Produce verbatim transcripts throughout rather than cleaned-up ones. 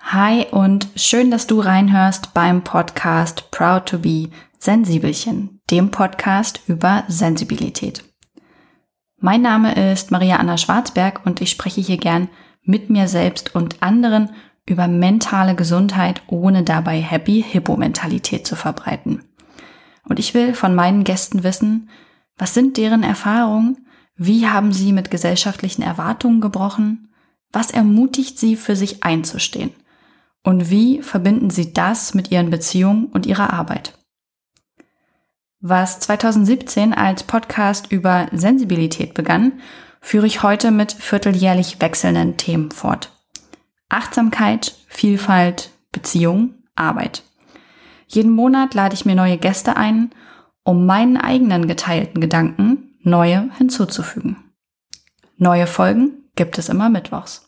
Hi und schön, dass du reinhörst beim Podcast Proud to be Sensibelchen, dem Podcast über Sensibilität. Mein Name ist Maria Anna Schwarzberg und ich spreche hier gern mit mir selbst und anderen über mentale Gesundheit, ohne dabei Happy-Hippo-Mentalität zu verbreiten. Und ich will von meinen Gästen wissen, was sind deren Erfahrungen, wie haben sie mit gesellschaftlichen Erwartungen gebrochen, was ermutigt sie, für sich einzustehen und wie verbinden sie das mit ihren Beziehungen und ihrer Arbeit. Was zwanzig siebzehn als Podcast über Sensibilität begann, führe ich heute mit vierteljährlich wechselnden Themen fort. Achtsamkeit, Vielfalt, Beziehung, Arbeit. Jeden Monat lade ich mir neue Gäste ein, um meinen eigenen geteilten Gedanken neue hinzuzufügen. Neue Folgen gibt es immer mittwochs.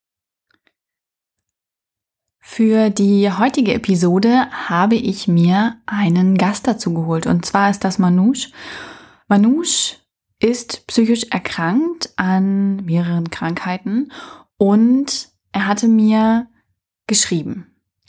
Für die heutige Episode habe ich mir einen Gast dazu geholt und zwar ist das Manoush. Manoush ist psychisch erkrankt an mehreren Krankheiten und er hatte mir geschrieben,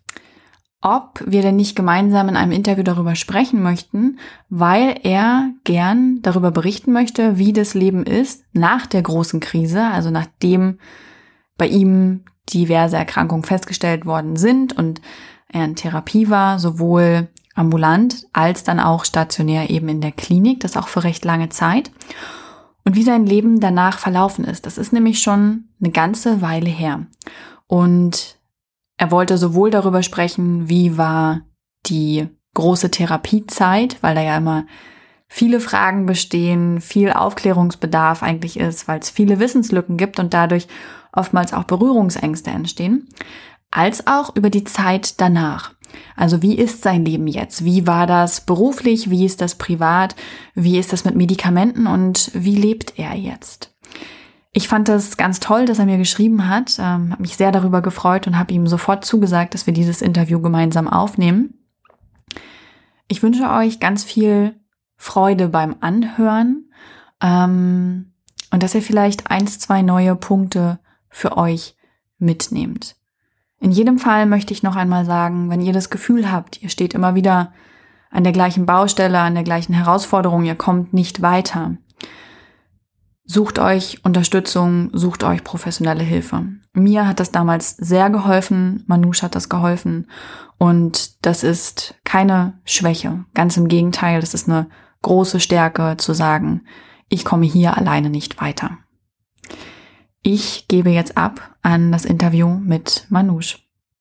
ob wir denn nicht gemeinsam in einem Interview darüber sprechen möchten, weil er gern darüber berichten möchte, wie das Leben ist nach der großen Krise, also nachdem bei ihm diverse Erkrankungen festgestellt worden sind und er in Therapie war, sowohl ambulant als dann auch stationär eben in der Klinik, das auch für recht lange Zeit. Und wie sein Leben danach verlaufen ist, das ist nämlich schon eine ganze Weile her. Und er wollte sowohl darüber sprechen, wie war die große Therapiezeit, weil da ja immer viele Fragen bestehen, viel Aufklärungsbedarf eigentlich ist, weil es viele Wissenslücken gibt und dadurch oftmals auch Berührungsängste entstehen, als auch über die Zeit danach. Also wie ist sein Leben jetzt? Wie war das beruflich? Wie ist das privat? Wie ist das mit Medikamenten? Und wie lebt er jetzt? Ich fand das ganz toll, dass er mir geschrieben hat, ähm, habe mich sehr darüber gefreut und habe ihm sofort zugesagt, dass wir dieses Interview gemeinsam aufnehmen. Ich wünsche euch ganz viel Freude beim Anhören ähm, und dass ihr vielleicht eins, zwei neue Punkte für euch mitnehmt. In jedem Fall möchte ich noch einmal sagen, wenn ihr das Gefühl habt, ihr steht immer wieder an der gleichen Baustelle, an der gleichen Herausforderung, ihr kommt nicht weiter, sucht euch Unterstützung, sucht euch professionelle Hilfe. Mir hat das damals sehr geholfen, Manoush hat das geholfen und das ist keine Schwäche. Ganz im Gegenteil, das ist eine große Stärke zu sagen, ich komme hier alleine nicht weiter. Ich gebe jetzt ab an das Interview mit Manoush.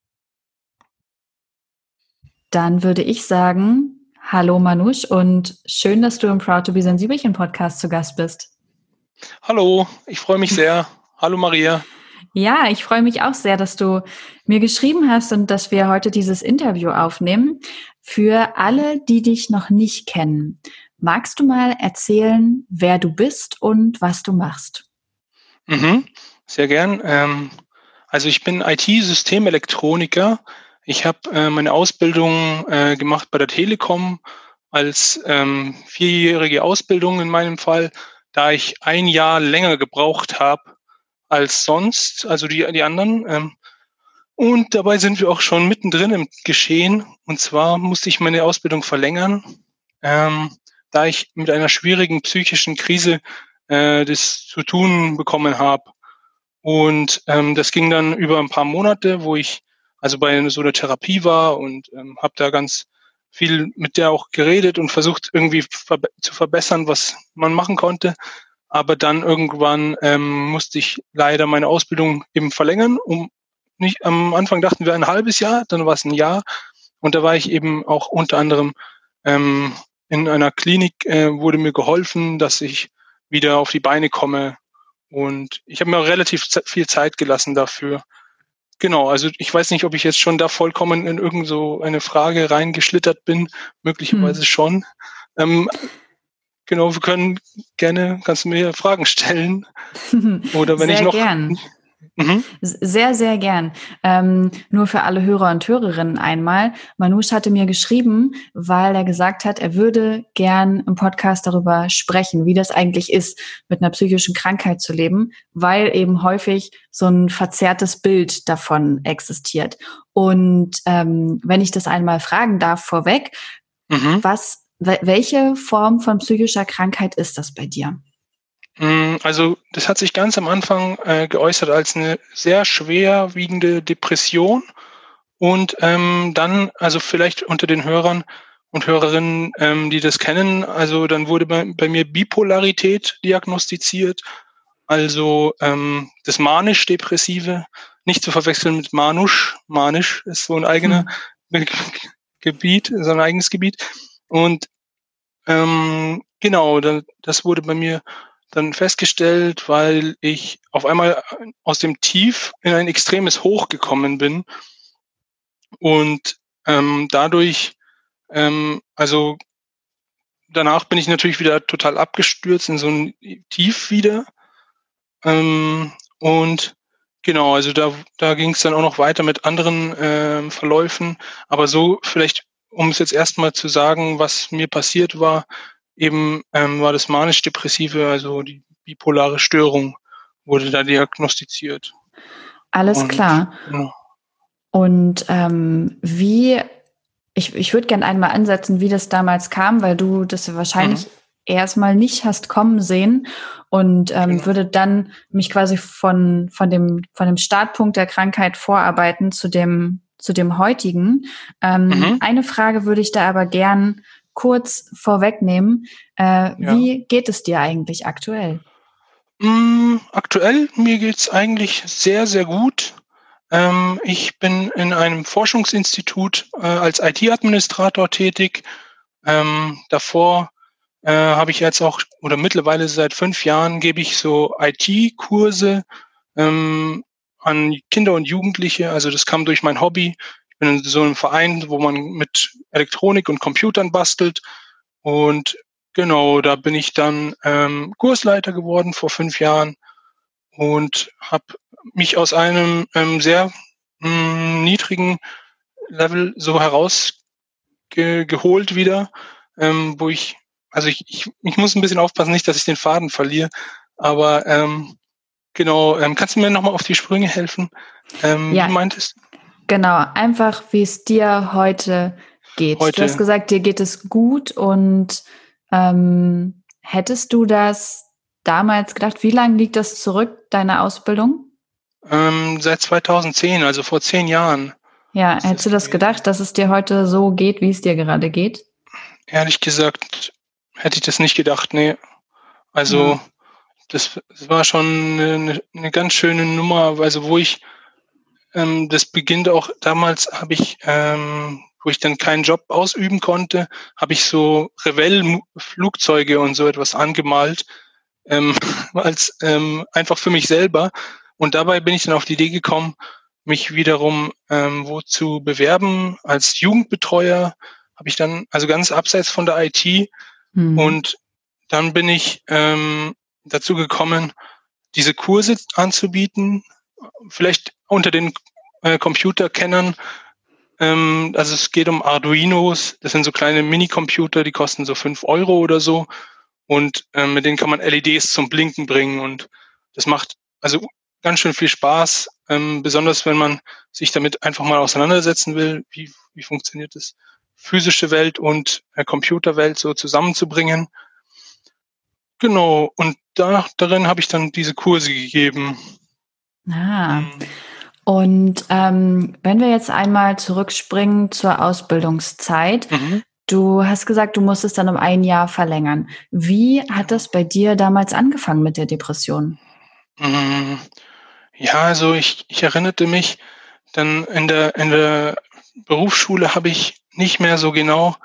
Dann würde ich sagen, hallo Manoush und schön, dass du im Proud to be Sensibelchen Podcast zu Gast bist. Hallo, ich freue mich sehr. Hallo Maria. Ja, ich freue mich auch sehr, dass du mir geschrieben hast und dass wir heute dieses Interview aufnehmen. Für alle, die dich noch nicht kennen, magst du mal erzählen, wer du bist und was du machst? Mhm, sehr gern. Ähm, also ich bin I T-Systemelektroniker. Ich habe äh, meine Ausbildung äh, gemacht bei der Telekom als ähm, vierjährige Ausbildung in meinem Fall, da ich ein Jahr länger gebraucht habe als sonst, also die, die anderen. Ähm, und dabei sind wir auch schon mittendrin im Geschehen. Und zwar musste ich meine Ausbildung verlängern, ähm, da ich mit einer schwierigen psychischen Krise äh, das zu tun bekommen habe. Und ähm, das ging dann über ein paar Monate, wo ich also bei so einer Therapie war und ähm, habe da ganz viel mit der auch geredet und versucht irgendwie verbe- zu verbessern, was man machen konnte. Aber dann irgendwann ähm, musste ich leider meine Ausbildung eben verlängern. Um nicht am Anfang dachten wir ein halbes Jahr, dann war es ein Jahr. Und da war ich eben auch unter anderem ähm, in einer Klinik, äh, wurde mir geholfen, dass ich wieder auf die Beine komme. Und ich habe mir auch relativ viel Zeit gelassen dafür. Genau, also ich weiß nicht, ob ich jetzt schon da vollkommen in irgend so eine Frage reingeschlittert bin. Möglicherweise hm. schon. Ähm, genau, wir können gerne, kannst du mir Fragen stellen. Oder wenn Sehr ich noch, gern. Mhm. Sehr, sehr gern. Ähm, nur für alle Hörer und Hörerinnen einmal. Manoush hatte mir geschrieben, weil er gesagt hat, er würde gern im Podcast darüber sprechen, wie das eigentlich ist, mit einer psychischen Krankheit zu leben, weil eben häufig so ein verzerrtes Bild davon existiert. Und ähm, wenn ich das einmal fragen darf vorweg, Mhm. was, welche Form von psychischer Krankheit ist das bei dir? Also das hat sich ganz am Anfang äh, geäußert als eine sehr schwerwiegende Depression und ähm, dann, also vielleicht unter den Hörern und Hörerinnen, ähm, die das kennen, also dann wurde bei, bei mir Bipolarität diagnostiziert, also ähm, das manisch-depressive, nicht zu verwechseln mit Manusch. Manisch ist so ein eigener Hm. Gebiet, so ein eigenes Gebiet. Und ähm, genau, dann, das wurde bei mir dann festgestellt, weil ich auf einmal aus dem Tief in ein extremes Hoch gekommen bin und ähm, dadurch, ähm, also danach bin ich natürlich wieder total abgestürzt in so ein Tief wieder. Ähm, und genau, also da, da ging es dann auch noch weiter mit anderen ähm, Verläufen. Aber so vielleicht, um es jetzt erstmal zu sagen, was mir passiert war, eben ähm, war das manisch-depressive, also die bipolare Störung wurde da diagnostiziert. Alles Und klar. genau. Und ähm, wie, ich, ich würde gerne einmal ansetzen, wie das damals kam, weil du das Mhm, wahrscheinlich erstmal nicht hast kommen sehen und ähm, genau. würde dann mich quasi von, von, dem, von dem Startpunkt der Krankheit vorarbeiten zu dem, zu dem heutigen. Ähm, Mhm, eine Frage würde ich da aber gern kurz vorwegnehmen. Äh, ja. wie geht es dir eigentlich aktuell? Mm, aktuell, mir geht's eigentlich sehr, sehr gut. Ähm, ich bin in einem Forschungsinstitut äh, als I T-Administrator tätig. Ähm, davor äh, habe ich jetzt auch, oder mittlerweile seit fünf Jahren gebe ich so I T-Kurse ähm, an Kinder und Jugendliche. Also das kam durch mein Hobby. Ich bin in so einem Verein, wo man mit Elektronik und Computern bastelt. Und genau, da bin ich dann ähm, Kursleiter geworden vor fünf Jahren und habe mich aus einem ähm, sehr mh, niedrigen Level so herausgeholt wieder, ähm, wo ich, also ich, ich, ich muss ein bisschen aufpassen, nicht, dass ich den Faden verliere, aber ähm, genau, ähm, kannst du mir nochmal auf die Sprünge helfen? Ähm, wie Ja, du meintest, genau, einfach wie es dir heute geht. Du hast heute, gesagt, dir geht es gut und ähm, hättest du das damals gedacht, wie lange liegt das zurück, deine Ausbildung? ähm, seit zweitausendzehn, also vor zehn Jahren Ja, ist hättest das du das gewesen. gedacht, dass es dir heute so geht, wie es dir gerade geht? Ehrlich gesagt hätte ich das nicht gedacht, nee. Ja. Also das, das war schon eine, eine ganz schöne Nummer, also wo ich, ähm, das beginnt auch damals, habe ich, ähm, wo ich dann keinen Job ausüben konnte, habe ich so Revell-Flugzeuge und so etwas angemalt, ähm, als ähm, einfach für mich selber. Und dabei bin ich dann auf die Idee gekommen, mich wiederum ähm, wo zu bewerben als Jugendbetreuer. Habe ich dann, also ganz abseits von der I T. Hm. Und dann bin ich ähm, dazu gekommen, diese Kurse anzubieten, vielleicht unter den äh, Computerkennern. Ähm, also es geht um Arduinos, das sind so kleine Minicomputer, die kosten so fünf Euro oder so. Und ähm, mit denen kann man L E Ds zum Blinken bringen. Und das macht also ganz schön viel Spaß, ähm, besonders wenn man sich damit einfach mal auseinandersetzen will, wie, wie funktioniert das, physische Welt und äh, Computerwelt so zusammenzubringen. Genau, und danach, darin habe ich dann diese Kurse gegeben. Ah. Mhm. Und ähm, wenn wir jetzt einmal zurückspringen zur Ausbildungszeit, Mhm. du hast gesagt, du musstest dann um ein Jahr verlängern. Wie hat Genau. das bei dir damals angefangen mit der Depression? Mm, Ja, also ich, ich erinnerte mich, dann in der, in der Berufsschule habe ich nicht mehr so genau,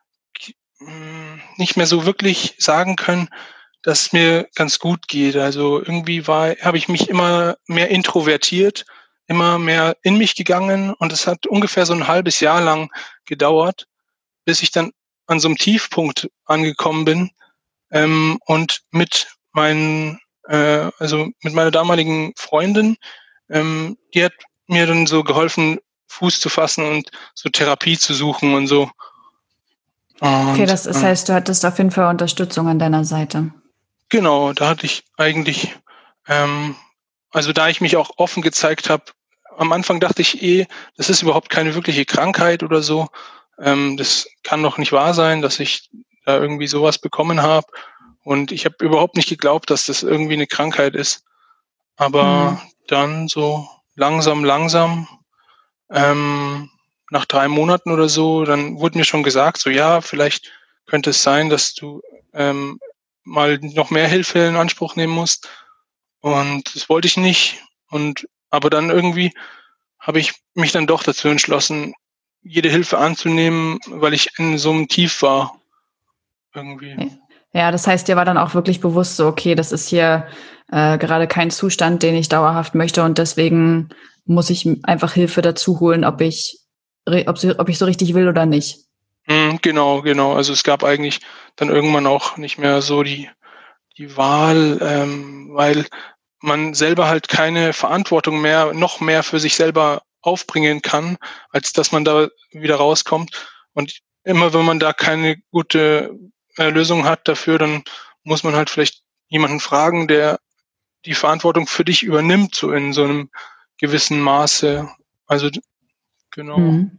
mm, nicht mehr so wirklich sagen können, dass es mir ganz gut geht. Also irgendwie war, habe ich mich immer mehr introvertiert, immer mehr in mich gegangen und es hat ungefähr so ein halbes Jahr lang gedauert, bis ich dann an so einem Tiefpunkt angekommen bin ähm, und mit meinen, äh, also mit meiner damaligen Freundin ähm, die hat mir dann so geholfen, Fuß zu fassen und so Therapie zu suchen und so. Und, okay, das, das ähm, heißt, du hattest auf jeden Fall Unterstützung an deiner Seite. Genau, da hatte ich eigentlich, ähm, also da ich mich auch offen gezeigt habe, am Anfang dachte ich eh, das ist überhaupt keine wirkliche Krankheit oder so. Ähm, das kann doch nicht wahr sein, dass ich da irgendwie sowas bekommen habe. Und ich habe überhaupt nicht geglaubt, dass das irgendwie eine Krankheit ist. Aber Hm. dann so langsam, langsam, ähm, nach drei Monaten oder so, dann wurde mir schon gesagt, so ja, vielleicht könnte es sein, dass du ähm, mal noch mehr Hilfe in Anspruch nehmen musst. Und das wollte ich nicht. Und aber dann irgendwie habe ich mich dann doch dazu entschlossen, jede Hilfe anzunehmen, weil ich in so einem Tief war. Irgendwie. Ja, das heißt, dir war dann auch wirklich bewusst so, okay, das ist hier äh, gerade kein Zustand, den ich dauerhaft möchte und deswegen muss ich einfach Hilfe dazu holen, ob ich, ob, sie, ob ich so richtig will oder nicht. Mhm, genau, genau. Also es gab eigentlich dann irgendwann auch nicht mehr so die, die Wahl, ähm, weil man selber halt keine Verantwortung mehr, noch mehr für sich selber aufbringen kann, als dass man da wieder rauskommt. Und immer wenn man da keine gute äh, Lösung hat dafür, dann muss man halt vielleicht jemanden fragen, der die Verantwortung für dich übernimmt, so in so einem gewissen Maße. Also genau. Mhm.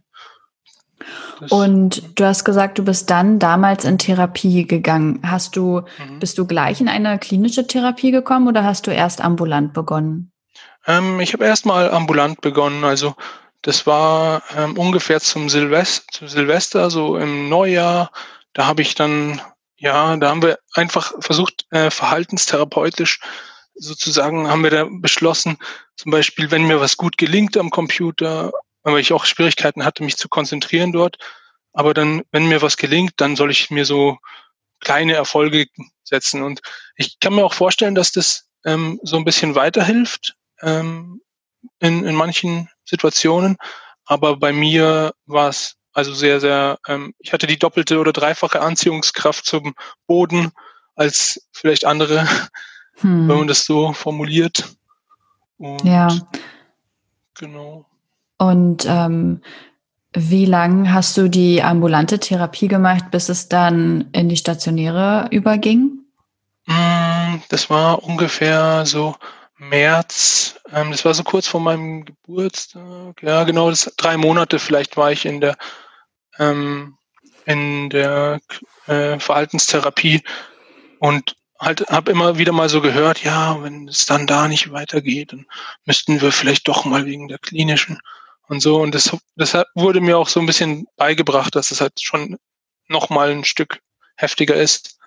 Das, Und du hast gesagt, du bist dann damals in Therapie gegangen. Hast du, mhm. bist du gleich in eine klinische Therapie gekommen oder hast du erst ambulant begonnen? Ähm, ich habe erstmal ambulant begonnen. Also das war ähm, ungefähr zum Silvester, zu Silvester, so im Neujahr. Da habe ich dann, ja, da haben wir einfach versucht, äh, verhaltenstherapeutisch sozusagen haben wir da beschlossen, zum Beispiel, wenn mir was gut gelingt am Computer, weil ich auch Schwierigkeiten hatte, mich zu konzentrieren dort, aber dann, wenn mir was gelingt, dann soll ich mir so kleine Erfolge setzen. Und ich kann mir auch vorstellen, dass das ähm, so ein bisschen weiterhilft, ähm, in, in manchen Situationen. Aber bei mir war es also sehr, sehr, ähm, ich hatte die doppelte oder dreifache Anziehungskraft zum Boden als vielleicht andere, wenn man Hm. das so formuliert. Ja. Und genau. Und ähm, wie lang hast du die ambulante Therapie gemacht, bis es dann in die stationäre überging? Mm, Das war ungefähr so März. Ähm, das war so kurz vor meinem Geburtstag. Ja, genau, das drei Monate vielleicht war ich in der ähm, in der äh, Verhaltenstherapie und halt habe immer wieder mal so gehört, ja, wenn es dann da nicht weitergeht, dann müssten wir vielleicht doch mal wegen der klinischen und so. Und das, das wurde mir auch so ein bisschen beigebracht, dass es halt schon noch mal ein Stück heftiger ist.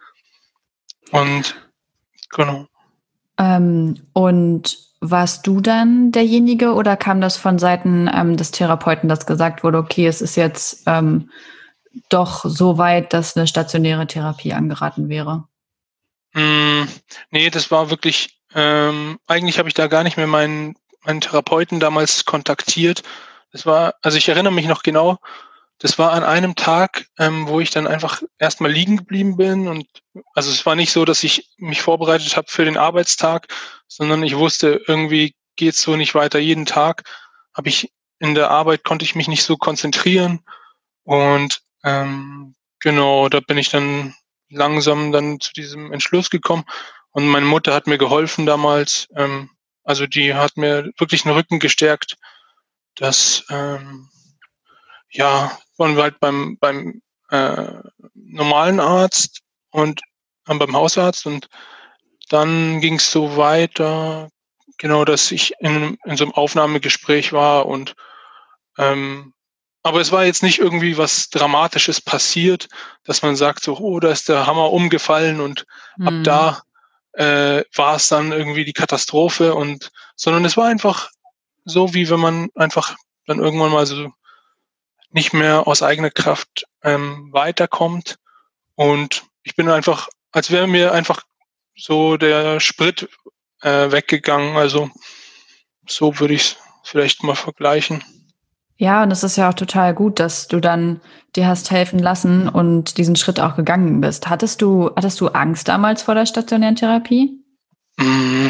Und genau. Ähm, und warst du dann derjenige oder kam das von Seiten ähm, des Therapeuten, dass gesagt wurde, okay, es ist jetzt ähm, doch so weit, dass eine stationäre Therapie angeraten wäre? Mm, nee, das war wirklich, ähm, eigentlich habe ich da gar nicht mehr meinen, meinen Therapeuten damals kontaktiert. Das war, also ich erinnere mich noch genau, das war an einem Tag, ähm, wo ich dann einfach erstmal liegen geblieben bin und also es war nicht so, dass ich mich vorbereitet habe für den Arbeitstag, sondern ich wusste, irgendwie geht's so nicht weiter. Jeden Tag habe ich in der Arbeit konnte ich mich nicht so konzentrieren und ähm, genau, da bin ich dann langsam dann zu diesem Entschluss gekommen und meine Mutter hat mir geholfen damals. Ähm, also die hat mir wirklich den Rücken gestärkt, dass ähm, ja, waren wir halt beim, beim äh, normalen Arzt und äh, beim Hausarzt und dann ging es so weiter, genau, dass ich in, in so einem Aufnahmegespräch war und ähm, aber es war jetzt nicht irgendwie was Dramatisches passiert, dass man sagt so, oh, da ist der Hammer umgefallen und ab Hm. da äh, war es dann irgendwie die Katastrophe und sondern es war einfach so, wie wenn man einfach dann irgendwann mal so nicht mehr aus eigener Kraft ähm, weiterkommt. Und ich bin einfach, als wäre mir einfach so der Sprit äh, weggegangen. Also so würde ich es vielleicht mal vergleichen. Ja, und es ist ja auch total gut, dass du dann dir hast helfen lassen und diesen Schritt auch gegangen bist. Hattest du, hattest du Angst damals vor der stationären Therapie? Mm,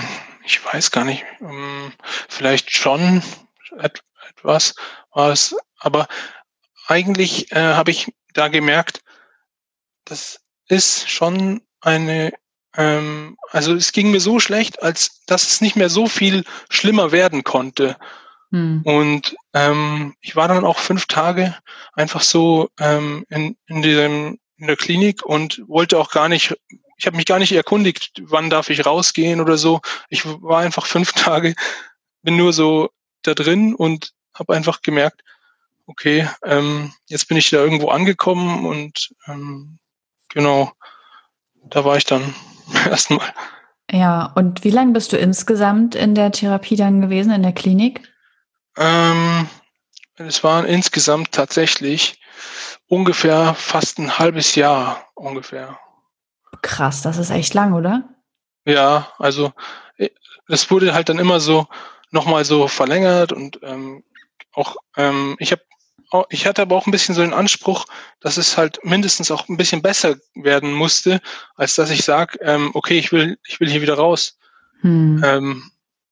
ich weiß gar nicht, ähm, vielleicht schon et- etwas war es, aber eigentlich äh, habe ich da gemerkt, das ist schon eine, ähm, also es ging mir so schlecht, als dass es nicht mehr so viel schlimmer werden konnte. Hm. Und ähm, ich war dann auch fünf Tage einfach so ähm, in, in, diesem, in der Klinik und wollte auch gar nicht, ich habe mich gar nicht erkundigt, wann darf ich rausgehen oder so. Ich war einfach fünf Tage, bin nur so da drin und habe einfach gemerkt, okay, ähm, jetzt bin ich da irgendwo angekommen und ähm, genau, da war ich dann erstmal. Ja, und wie lange bist du insgesamt in der Therapie dann gewesen, in der Klinik? Ähm, es waren insgesamt tatsächlich ungefähr fast ein halbes Jahr ungefähr. Krass, das ist echt lang, oder? Ja, also äh, das wurde halt dann immer so nochmal so verlängert und ähm, auch ähm, ich habe ich hatte aber auch ein bisschen so den Anspruch, dass es halt mindestens auch ein bisschen besser werden musste, als dass ich sage, ähm, okay, ich will ich will hier wieder raus. Hm. Ähm,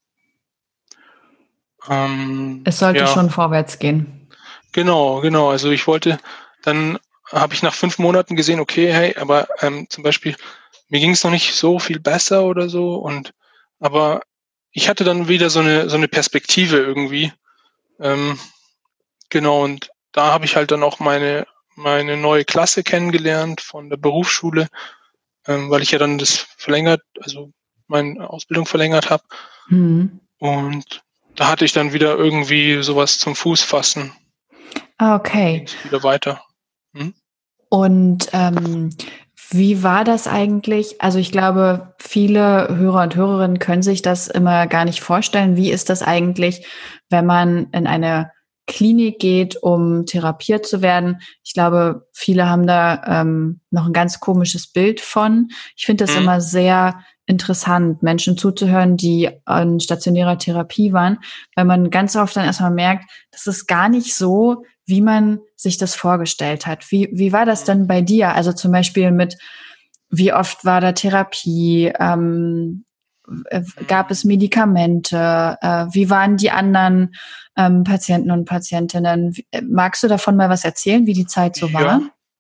ähm, Es sollte ja, schon vorwärts gehen. genau, genau. Also ich wollte, dann habe ich nach fünf Monaten gesehen, okay, hey, aber ähm, zum Beispiel, mir ging es noch nicht so viel besser oder so und aber ich hatte dann wieder so eine so eine Perspektive irgendwie. Ähm, genau, und da habe ich halt dann auch meine meine neue Klasse kennengelernt von der Berufsschule, ähm, weil ich ja dann das verlängert, also meine Ausbildung verlängert habe. Hm. Und da hatte ich dann wieder irgendwie sowas zum Fuß fassen. Ah, Ging okay. es wieder weiter. Hm? Und ähm, wie war das eigentlich? Also ich glaube, viele Hörer und Hörerinnen können sich das immer gar nicht vorstellen. Wie ist das eigentlich, wenn man in eine Klinik geht, um therapiert zu werden? Ich glaube, viele haben da ähm, noch ein ganz komisches Bild von. Ich finde das Hm? immer sehr interessant, Menschen zuzuhören, die an stationärer Therapie waren, weil man ganz oft dann erstmal merkt, das ist gar nicht so, wie man sich das vorgestellt hat. Wie, wie war das Hm. denn bei dir? Also zum Beispiel mit, wie oft war da Therapie? Ähm, äh, gab es Hm. Medikamente? Äh, wie waren die anderen ähm, Patienten und Patientinnen? Wie, äh, magst du davon mal was erzählen, wie die Zeit so war? Ja,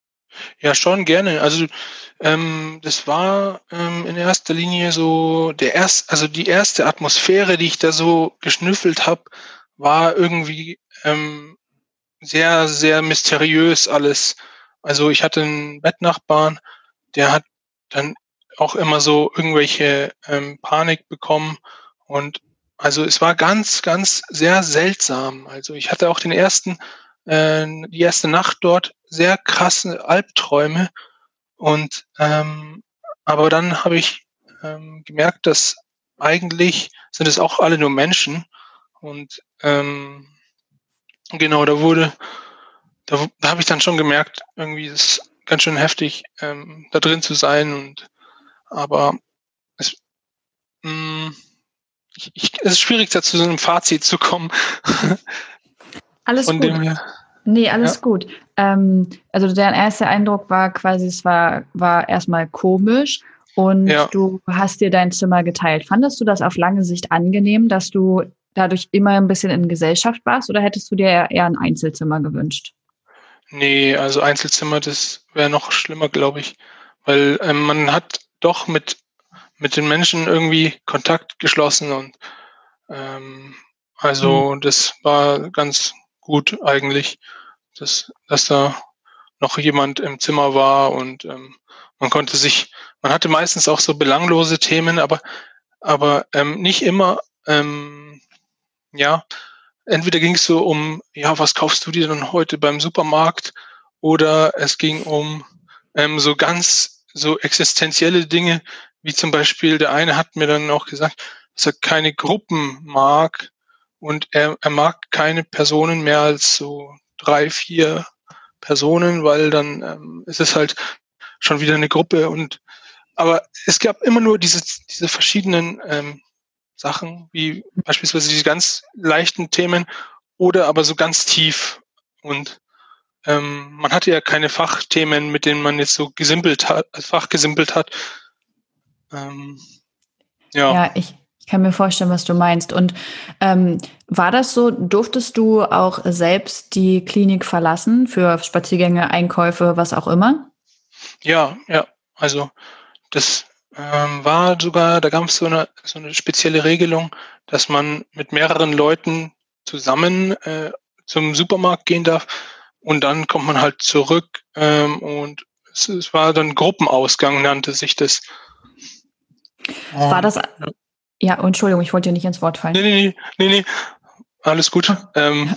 ja, schon gerne. Also ähm, das war ähm, in erster Linie so der erst, also die erste Atmosphäre, die ich da so geschnüffelt habe, war irgendwie ähm, sehr, sehr mysteriös alles. Also ich hatte einen Bettnachbarn, der hat dann auch immer so irgendwelche ähm, Panik bekommen und also es war ganz, ganz sehr seltsam. Also ich hatte auch den ersten, äh, die erste Nacht dort sehr krasse Albträume und ähm, aber dann habe ich ähm, gemerkt, dass eigentlich sind es auch alle nur Menschen und ähm, genau, da wurde, da, da habe ich dann schon gemerkt, irgendwie ist es ganz schön heftig, ähm, da drin zu sein und aber es, mh, ich, ich, es ist schwierig, da zu so einem Fazit zu kommen. Alles Von gut. dem her, Nee, ja, alles gut. Ähm, also dein erster Eindruck war quasi, es war, war erstmal komisch ja, und du hast dir dein Zimmer geteilt. Fandest du das auf lange Sicht angenehm, dass du dadurch immer ein bisschen in Gesellschaft warst oder hättest du dir eher ein Einzelzimmer gewünscht? nee, also Einzelzimmer, das wäre noch schlimmer, glaube ich, weil ähm, man hat doch mit mit den Menschen irgendwie Kontakt geschlossen und ähm, Hm. also das war ganz gut eigentlich, dass, dass da noch jemand im Zimmer war und ähm, man konnte sich, man hatte meistens auch so belanglose Themen, aber aber ähm, nicht immer, ähm, ja, entweder ging es so um, ja, was kaufst du dir denn heute beim Supermarkt? Oder es ging um ähm, so ganz so existenzielle Dinge, wie zum Beispiel der eine hat mir dann auch gesagt, dass er keine Gruppen mag und er, er mag keine Personen mehr als so drei, vier Personen, weil dann ähm, ist es halt schon wieder eine Gruppe und aber es gab immer nur diese, diese verschiedenen ähm, Sachen, wie beispielsweise diese ganz leichten Themen oder aber so ganz tief. Und ähm, man hatte ja keine Fachthemen, mit denen man jetzt so gesimpelt hat, fachgesimpelt hat. Ähm, ja. Ja, ich, Ich kann mir vorstellen, was du meinst. Und ähm, war das so, durftest du auch selbst die Klinik verlassen für Spaziergänge, Einkäufe, was auch immer? Ja, ja. Also das ähm, war sogar, da gab es so eine, so eine spezielle Regelung, dass man mit mehreren Leuten zusammen äh, zum Supermarkt gehen darf und dann kommt man halt zurück ähm, und es, es war dann Gruppenausgang, nannte sich das. War Und das, ja, Entschuldigung, ich wollte dir nicht ins Wort nee, fallen. nee, nee, nee, nee, alles gut. Ähm,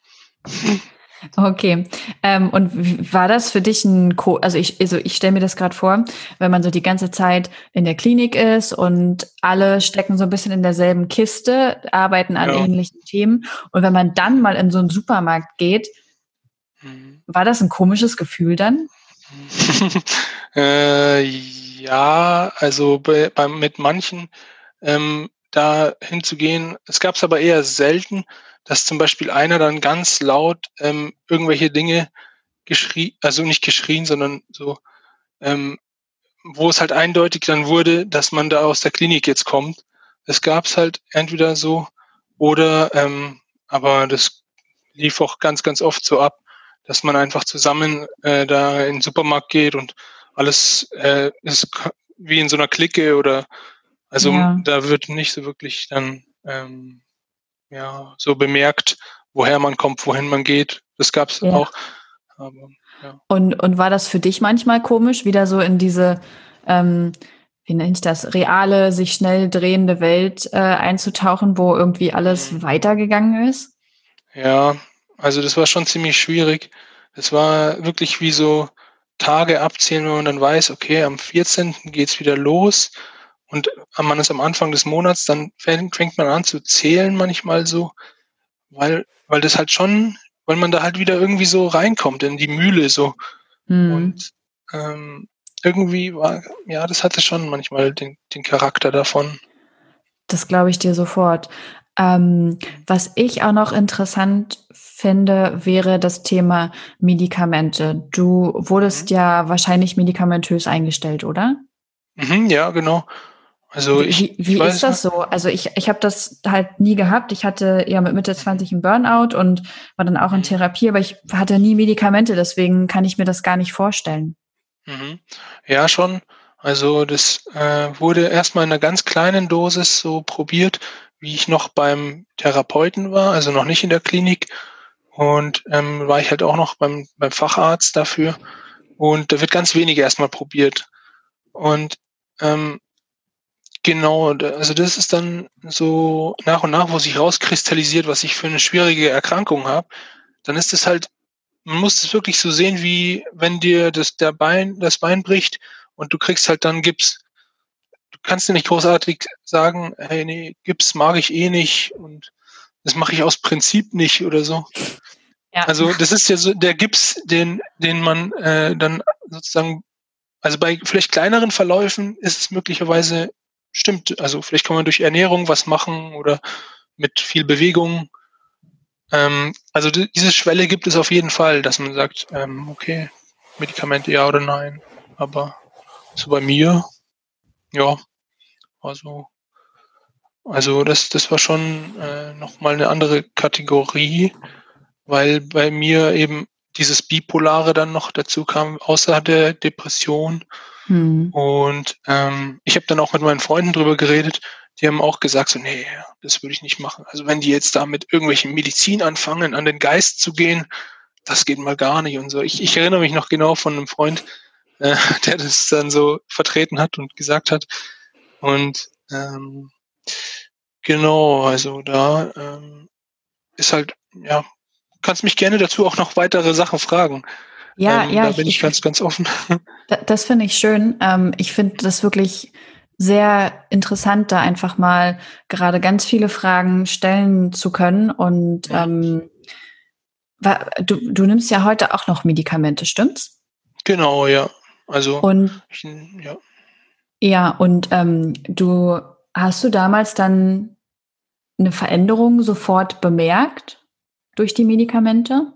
Okay. Ähm, und wie- war das für dich ein, Ko also ich, also ich stelle mir das gerade vor, wenn man so die ganze Zeit in der Klinik ist und alle stecken so ein bisschen in derselben Kiste, arbeiten an ja. ähnlichen Themen. Und wenn man dann mal in so einen Supermarkt geht, Mhm. war das ein komisches Gefühl dann? äh, ja, also bei, bei, mit manchen ähm, da hinzugehen. Es gab es aber eher selten, dass zum Beispiel einer dann ganz laut ähm, irgendwelche Dinge geschrien, also nicht geschrien, sondern so, ähm, wo es halt eindeutig dann wurde, dass man da aus der Klinik jetzt kommt. Das gab es halt entweder so oder, ähm, aber das lief auch ganz, ganz oft so ab, dass man einfach zusammen äh, da in den Supermarkt geht und alles äh, ist wie in so einer Clique oder also Ja, da wird nicht so wirklich dann ähm, ja so bemerkt, woher man kommt, wohin man geht. Das gab's ja. auch. Aber ja. Und, und war das für dich manchmal komisch, wieder so in diese, ähm, wie nenne ich das, reale, sich schnell drehende Welt äh, einzutauchen, wo irgendwie Mhm. alles weitergegangen ist? Ja, also das war schon ziemlich schwierig. Es war wirklich wie so Tage abzählen, wenn man dann weiß, okay, am vierzehnten geht's wieder los und man ist am Anfang des Monats, dann fängt, fängt man an zu zählen manchmal so, weil, weil das halt schon, weil man da halt wieder irgendwie so reinkommt in die Mühle so. Hm. Und ähm, irgendwie war, ja, das hatte schon manchmal den, den Charakter davon. Das glaube ich dir sofort. Ähm, was ich auch noch interessant finde, wäre das Thema Medikamente. Du Mhm. wurdest ja wahrscheinlich medikamentös eingestellt, oder? Mhm, ja, genau. Also Wie, ich, wie, ich wie ist weiß, das so? Also ich, ich habe das halt nie gehabt. Ich hatte ja mit Mitte mhm, zwanzig einen Burnout und war dann auch in mhm, Therapie, aber ich hatte nie Medikamente, deswegen kann ich mir das gar nicht vorstellen. mhm. Ja, schon. Also das äh, wurde erstmal in einer ganz kleinen Dosis so probiert, wie ich noch beim Therapeuten war, also noch nicht in der Klinik. Und ähm, war ich halt auch noch beim, beim Facharzt dafür. Und da wird ganz wenig erstmal probiert. Und ähm, genau, da- also das ist dann so nach und nach, wo sich rauskristallisiert, was ich für eine schwierige Erkrankung habe. Dann ist es halt, man muss es wirklich so sehen, wie wenn dir das, der Bein, das Bein bricht und du kriegst halt dann Gips. Du kannst dir nicht großartig sagen, hey, nee, Gips mag ich eh nicht und das mache ich aus Prinzip nicht oder so. Ja. Also das ist ja so der Gips, den, den man äh, dann sozusagen, also bei vielleicht kleineren Verläufen ist es möglicherweise stimmt. Also vielleicht kann man durch Ernährung was machen oder mit viel Bewegung. Ähm, also die, diese Schwelle gibt es auf jeden Fall, dass man sagt, ähm, okay, Medikamente ja oder nein. Aber so bei mir, ja, also, also das, das war schon äh, nochmal eine andere Kategorie, weil bei mir eben dieses Bipolare dann noch dazu kam, außer der Depression. Hm. Und ähm, ich habe dann auch mit meinen Freunden drüber geredet, die haben auch gesagt, so, nee, das würde ich nicht machen. Also wenn die jetzt da mit irgendwelchen Medizin anfangen, an den Geist zu gehen, das geht mal gar nicht und so. Ich, ich erinnere mich noch genau von einem Freund, äh, der das dann so vertreten hat und gesagt hat. Und ähm, genau, also da ähm, ist halt, ja, kannst mich gerne dazu auch noch weitere Sachen fragen. Ja, Ähm, ja, da ich, bin ich ich, ganz, ganz offen. da- das finde ich schön. Ähm, ich finde das wirklich sehr interessant, da einfach mal gerade ganz viele Fragen stellen zu können. Und Mhm. ähm, wa- du, du nimmst ja heute auch noch Medikamente, stimmt's? Genau, ja. Also, Und ich, ja. ja, und ähm, du hast du damals dann eine Veränderung sofort bemerkt durch die Medikamente?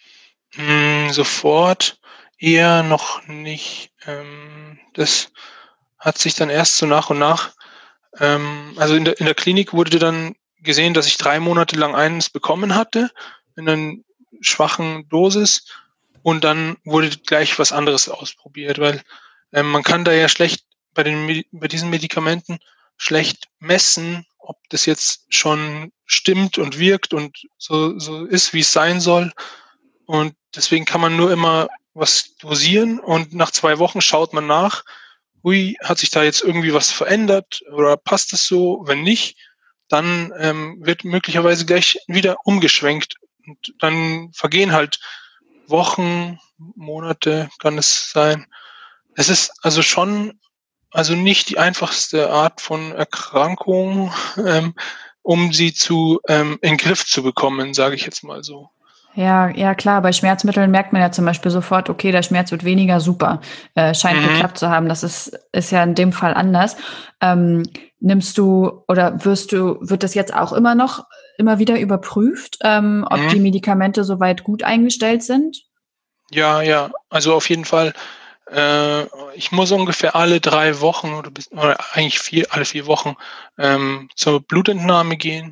Hm, sofort eher noch nicht. Ähm, das hat sich dann erst so nach und nach. Ähm, also in der, in der Klinik wurde dann gesehen, dass ich drei Monate lang eines bekommen hatte, in einer schwachen Dosis. Und dann wurde gleich was anderes ausprobiert, weil ähm, man kann da ja schlecht bei den bei diesen Medikamenten schlecht messen, ob das jetzt schon stimmt und wirkt und so, so ist, wie es sein soll. Und deswegen kann man nur immer was dosieren und nach zwei Wochen schaut man nach, hui, hat sich da jetzt irgendwie was verändert oder passt es so? Wenn nicht, dann ähm, wird möglicherweise gleich wieder umgeschwenkt und dann vergehen halt Wochen, Monate kann es sein. Es ist also schon, also nicht die einfachste Art von Erkrankung, ähm, um sie zu ähm, in den Griff zu bekommen, sage ich jetzt mal so. Ja, ja klar, bei Schmerzmitteln merkt man ja zum Beispiel sofort, okay, der Schmerz wird weniger, super, äh, scheint Mhm. geklappt zu haben. Das ist, ist ja in dem Fall anders. Ähm, nimmst du oder wirst du, wird das jetzt auch immer noch immer wieder überprüft, ähm, ob Mhm. die Medikamente soweit gut eingestellt sind? Ja, ja, also auf jeden Fall. Äh, ich muss ungefähr alle drei Wochen oder, bis, oder eigentlich vier, alle vier Wochen ähm, zur Blutentnahme gehen.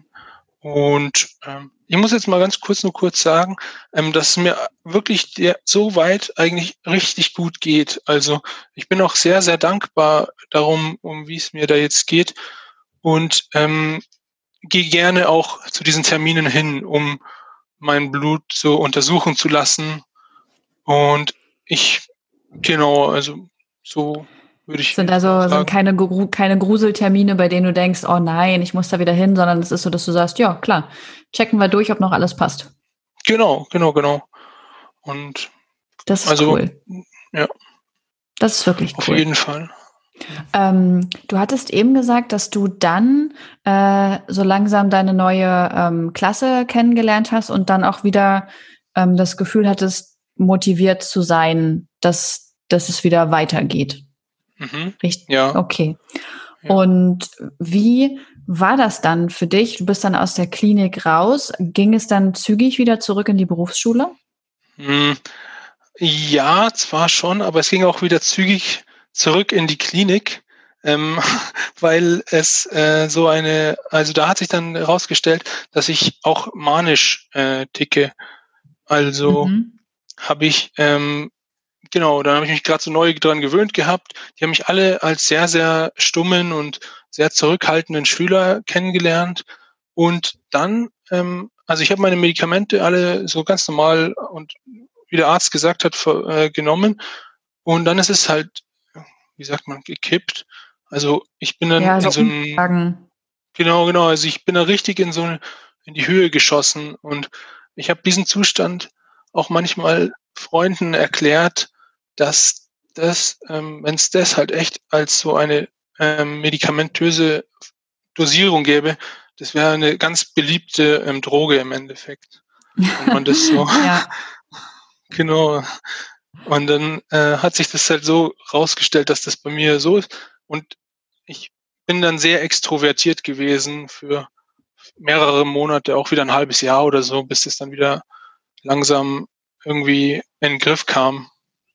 Und ähm, ich muss jetzt mal ganz kurz nur kurz sagen, ähm, dass es mir wirklich der, so weit eigentlich richtig gut geht. Also ich bin auch sehr, sehr dankbar darum, um wie es mir da jetzt geht. Und ähm, gehe gerne auch zu diesen Terminen hin, um mein Blut so untersuchen zu lassen. Und ich, genau, also so würde ich Sind jetzt mal also sind sagen. keine, Gru- keine Gruseltermine, bei denen du denkst, oh nein, ich muss da wieder hin, sondern es ist so, dass du sagst, ja, klar, checken wir durch, ob noch alles passt. Genau, genau, genau. Und Das ist also, cool. ja, Das ist wirklich auf cool. jeden Fall. Ähm, du hattest eben gesagt, dass du dann äh, so langsam deine neue ähm, Klasse kennengelernt hast und dann auch wieder ähm, das Gefühl hattest, motiviert zu sein, dass, dass es wieder weitergeht. Mhm. Richtig? Ja, Okay. ja. Und wie war das dann für dich? Du bist dann aus der Klinik raus. Ging es dann zügig wieder zurück in die Berufsschule? Hm, ja, zwar schon, aber es ging auch wieder zügig zurück in die Klinik, ähm, weil es äh, so eine, also da hat sich dann herausgestellt, dass ich auch manisch äh, ticke. Also Mhm. habe ich ähm, Genau, dann habe ich mich gerade so neu dran gewöhnt gehabt. Die haben mich alle als sehr, sehr stummen und sehr zurückhaltenden Schüler kennengelernt. Und dann, ähm, also ich habe meine Medikamente alle so ganz normal und wie der Arzt gesagt hat, ver, äh, genommen. Und dann ist es halt, wie sagt man, gekippt. Also ich bin dann Ja, in so so ein, Umfragen. genau, genau, also ich bin da richtig in so eine, in die Höhe geschossen. Und ich habe diesen Zustand auch manchmal Freunden erklärt, dass das, ähm, wenn es das halt echt als so eine ähm, medikamentöse Dosierung gäbe, das wäre eine ganz beliebte ähm, Droge im Endeffekt. Wenn man das so, Ja. genau. Und dann äh, hat sich das halt so rausgestellt, dass das bei mir so ist. Und ich bin dann sehr extrovertiert gewesen für mehrere Monate, auch wieder ein halbes Jahr oder so, bis es dann wieder langsam irgendwie in den Griff kam.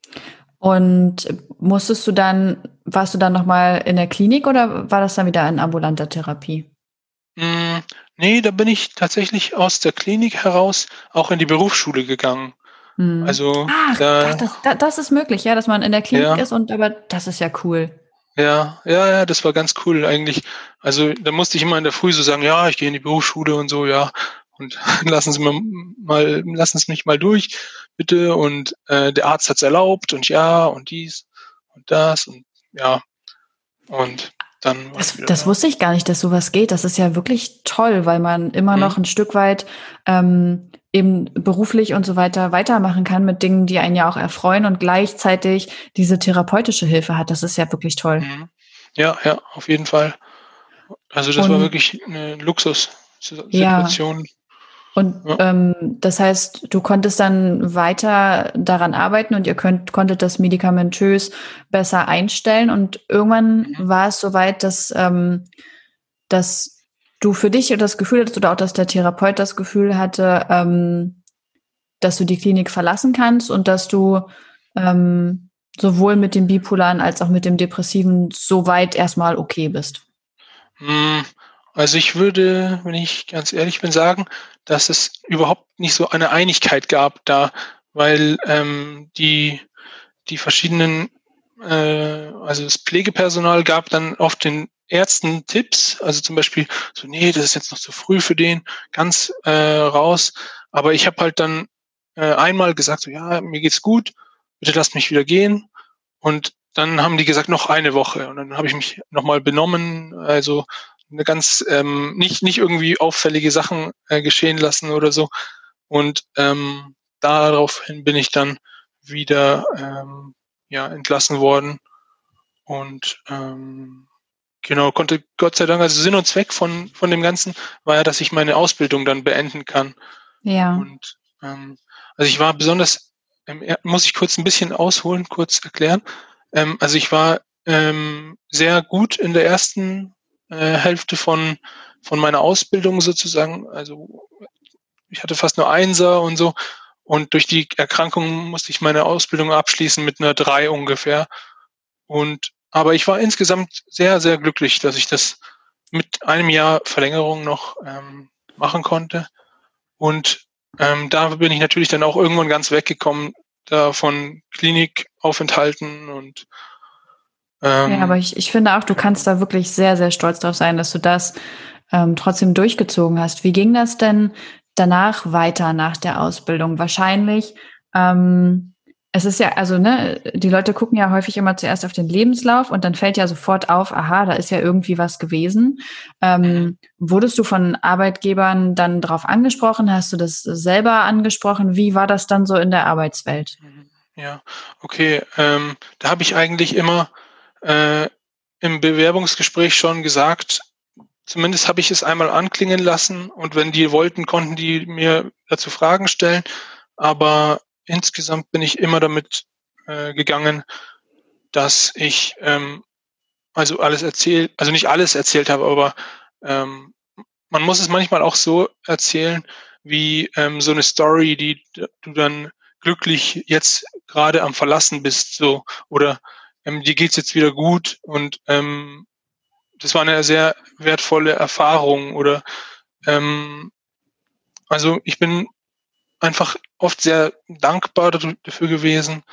Und musstest du dann, warst du dann noch mal in der Klinik oder war das dann wieder in ambulanter Therapie? Hm, ne, da bin ich tatsächlich aus der Klinik heraus auch in die Berufsschule gegangen. Mhm. Also, Ach, ach, da das, da, das ist möglich, ja, dass man in der Klinik ja, ist und aber das ist ja cool. ja, ja, ja, das war ganz cool eigentlich. Also, da musste ich immer in der Früh so sagen: „Ja, ich gehe in die Berufsschule und so, ja, und lassen Sie mir mal lassen Sie mich mal durch, bitte.“ Und, äh, der Arzt hat's erlaubt und ja und dies und das und ja, und dann war ich Das, wieder das da. wusste ich gar nicht, dass sowas geht. Das ist ja wirklich toll, weil man immer Mhm, noch ein Stück weit ähm, eben beruflich und so weiter weitermachen kann mit Dingen, die einen ja auch erfreuen und gleichzeitig diese therapeutische Hilfe hat. Das ist ja wirklich toll. mhm. Ja, ja, auf jeden Fall. Also, das war Und wirklich 'ne ja, Luxussituation. und Ja. ähm, das heißt, du konntest dann weiter daran arbeiten und ihr könnt, konntet das medikamentös besser einstellen und irgendwann Mhm. war es soweit, dass, ähm, dass du für dich das Gefühl hattest oder auch, dass der Therapeut das Gefühl hatte, ähm, dass du die Klinik verlassen kannst und dass du ähm, sowohl mit dem Bipolaren als auch mit dem Depressiven soweit erstmal okay bist. Hm, also ich würde, wenn ich ganz ehrlich bin, sagen, dass es überhaupt nicht so eine Einigkeit gab da, weil ähm, die, die verschiedenen, äh, also das Pflegepersonal gab dann oft den Ärzten Tipps, also zum Beispiel so, nee, das ist jetzt noch zu früh für den, ganz äh, raus. Aber ich habe halt dann äh, einmal gesagt, so ja, mir geht's gut, bitte lasst mich wieder gehen. Und dann haben die gesagt, noch eine Woche. Und dann habe ich mich nochmal benommen, also eine ganz ähm, nicht nicht irgendwie auffällige Sachen äh, geschehen lassen oder so. Und ähm, daraufhin bin ich dann wieder ähm, ja entlassen worden und ähm, genau konnte Gott sei Dank, also Sinn und Zweck von von dem Ganzen war ja, dass ich meine Ausbildung dann beenden kann. Ja. Und ähm, also ich war besonders, ähm, er- muss ich kurz ein bisschen ausholen, kurz erklären. Ähm, also ich war ähm, sehr gut in der ersten äh, Hälfte von von meiner Ausbildung sozusagen. Also ich hatte fast nur Einser und so. Und durch die Erkrankung musste ich meine Ausbildung abschließen mit einer drei ungefähr. Und aber ich war insgesamt sehr, sehr glücklich, dass ich das mit einem Jahr Verlängerung noch ähm, machen konnte. Und ähm, da bin ich natürlich dann auch irgendwann ganz weggekommen, da von Klinikaufenthalten und Ja, aber ähm, ich, ich finde auch, du kannst da wirklich sehr, sehr stolz drauf sein, dass du das ähm, trotzdem durchgezogen hast. Wie ging das denn danach weiter nach der Ausbildung? Wahrscheinlich, ähm, es ist ja, also, ne, die Leute gucken ja häufig immer zuerst auf den Lebenslauf und dann fällt ja sofort auf, aha, da ist ja irgendwie was gewesen. mhm, Ähm, wurdest du von Arbeitgebern dann drauf angesprochen? Hast du das selber angesprochen? Wie war das dann so in der Arbeitswelt? mhm, ja, okay. Ähm, da habe ich eigentlich immer äh, im Bewerbungsgespräch schon gesagt, zumindest habe ich es einmal anklingen lassen und wenn die wollten, konnten die mir dazu Fragen stellen. Aber insgesamt bin ich immer damit äh, gegangen, dass ich ähm, also alles erzählt, also nicht alles erzählt habe, aber ähm, man muss es manchmal auch so erzählen, wie ähm, so eine Story, die du dann glücklich jetzt gerade am Verlassen bist, so oder ähm, dir geht's jetzt wieder gut und ähm, das war eine sehr wertvolle Erfahrung oder ähm, also ich bin einfach oft sehr dankbar dafür gewesen,